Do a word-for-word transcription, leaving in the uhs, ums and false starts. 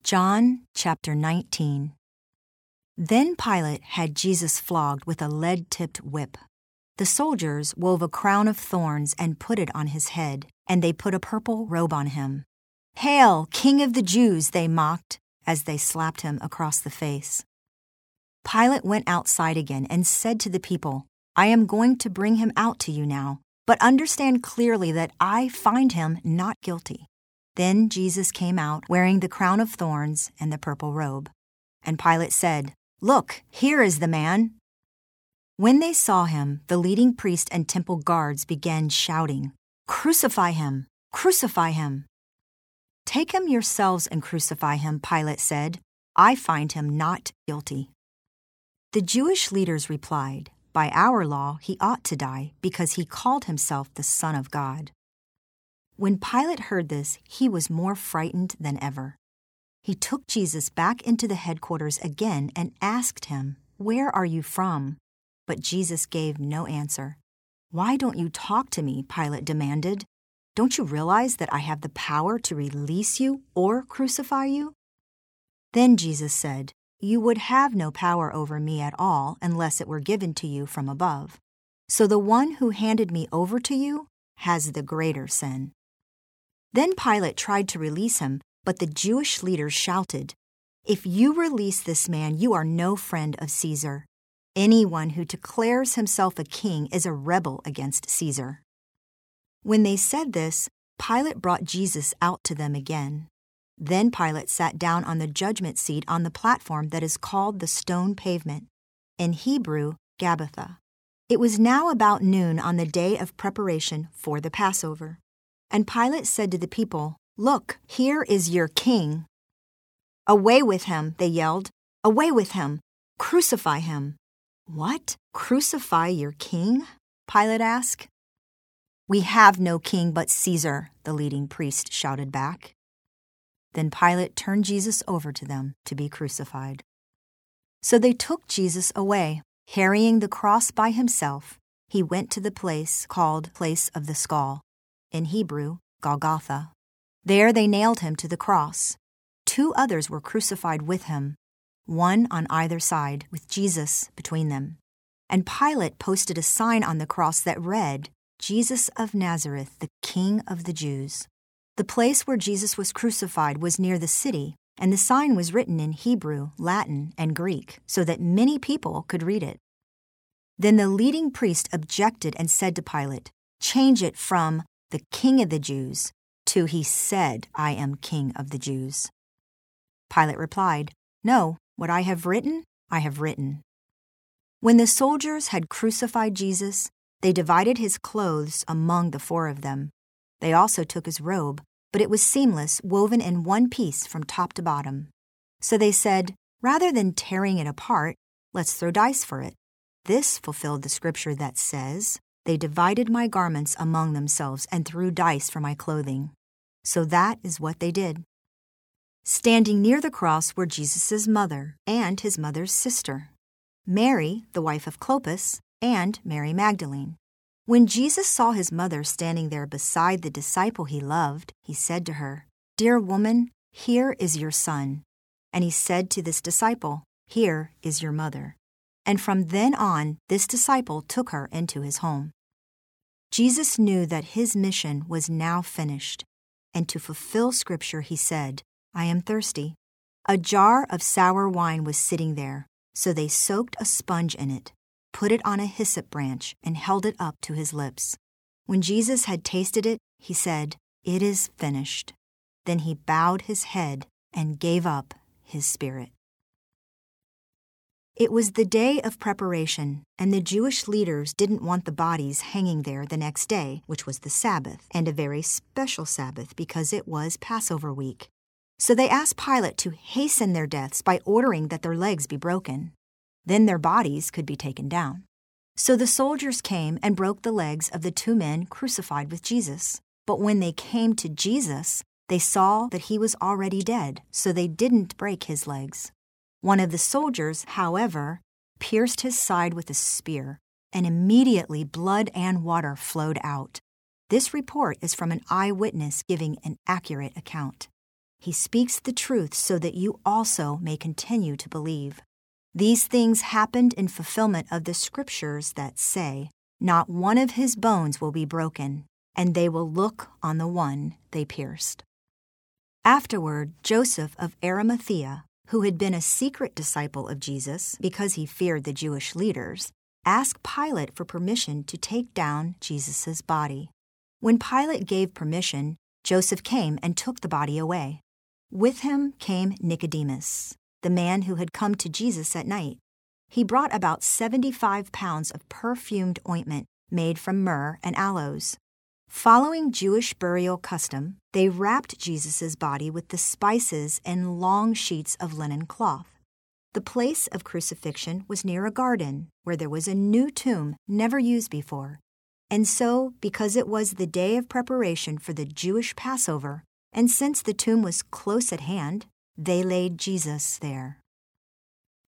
John chapter nineteen. Then Pilate had Jesus flogged with a lead-tipped whip. The soldiers wove a crown of thorns and put it on his head, and they put a purple robe on him. "Hail, King of the Jews!" they mocked as they slapped him across the face. Pilate went outside again and said to the people, "I am going to bring him out to you now, but understand clearly that I find him not guilty." Then Jesus came out wearing the crown of thorns and the purple robe. And Pilate said, "Look, here is the man." When they saw him, the leading priest and temple guards began shouting, "Crucify him! Crucify him!" "Take him yourselves and crucify him," Pilate said. "I find him not guilty." The Jewish leaders replied, "By our law he ought to die because he called himself the Son of God." When Pilate heard this, he was more frightened than ever. He took Jesus back into the headquarters again and asked him, "Where are you from?" But Jesus gave no answer. "Why don't you talk to me?" Pilate demanded. "Don't you realize that I have the power to release you or crucify you?" Then Jesus said, "You would have no power over me at all unless it were given to you from above. So the one who handed me over to you has the greater sin." Then Pilate tried to release him, but the Jewish leaders shouted, "If you release this man, you are no friend of Caesar. Anyone who declares himself a king is a rebel against Caesar." When they said this, Pilate brought Jesus out to them again. Then Pilate sat down on the judgment seat on the platform that is called the Stone Pavement, in Hebrew, Gabbatha. It was now about noon on the day of preparation for the Passover. And Pilate said to the people, "Look, here is your king." "Away with him," they yelled. "Away with him! Crucify him!" "What? Crucify your king?" Pilate asked. "We have no king but Caesar," the leading priest shouted back. Then Pilate turned Jesus over to them to be crucified. So they took Jesus away. Carrying the cross by himself, he went to the place called Place of the Skull, in Hebrew, Golgotha. There they nailed him to the cross. Two others were crucified with him, one on either side, with Jesus between them. And Pilate posted a sign on the cross that read, "Jesus of Nazareth, the King of the Jews." The place where Jesus was crucified was near the city, and the sign was written in Hebrew, Latin, and Greek, so that many people could read it. Then the leading priest objected and said to Pilate, "Change it from 'the King of the Jews' to 'he said, I am King of the Jews.'" Pilate replied, "No, what I have written, I have written." When the soldiers had crucified Jesus, they divided his clothes among the four of them. They also took his robe, but it was seamless, woven in one piece from top to bottom. So they said, "Rather than tearing it apart, let's throw dice for it." This fulfilled the scripture that says, "They divided my garments among themselves and threw dice for my clothing." So that is what they did. Standing near the cross were Jesus' mother and his mother's sister, Mary, the wife of Clopas, and Mary Magdalene. When Jesus saw his mother standing there beside the disciple he loved, he said to her, "Dear woman, here is your son." And he said to this disciple, "Here is your mother." And from then on, this disciple took her into his home. Jesus knew that his mission was now finished, and to fulfill Scripture, he said, "I am thirsty." A jar of sour wine was sitting there, so they soaked a sponge in it, put it on a hyssop branch, and held it up to his lips. When Jesus had tasted it, he said, "It is finished." Then he bowed his head and gave up his spirit. It was the day of preparation, and the Jewish leaders didn't want the bodies hanging there the next day, which was the Sabbath, and a very special Sabbath because it was Passover week. So they asked Pilate to hasten their deaths by ordering that their legs be broken. Then their bodies could be taken down. So the soldiers came and broke the legs of the two men crucified with Jesus. But when they came to Jesus, they saw that he was already dead, so they didn't break his legs. One of the soldiers, however, pierced his side with a spear, and immediately blood and water flowed out. This report is from an eyewitness giving an accurate account. He speaks the truth so that you also may continue to believe. These things happened in fulfillment of the scriptures that say, "Not one of his bones will be broken," and they will look on the one they pierced. Afterward, Joseph of Arimathea, who had been a secret disciple of Jesus because he feared the Jewish leaders, asked Pilate for permission to take down Jesus' body. When Pilate gave permission, Joseph came and took the body away. With him came Nicodemus, the man who had come to Jesus at night. He brought about seventy-five pounds of perfumed ointment made from myrrh and aloes. Following Jewish burial custom, they wrapped Jesus' body with the spices in long sheets of linen cloth. The place of crucifixion was near a garden where there was a new tomb never used before. And so, because it was the day of preparation for the Jewish Passover, and since the tomb was close at hand, they laid Jesus there.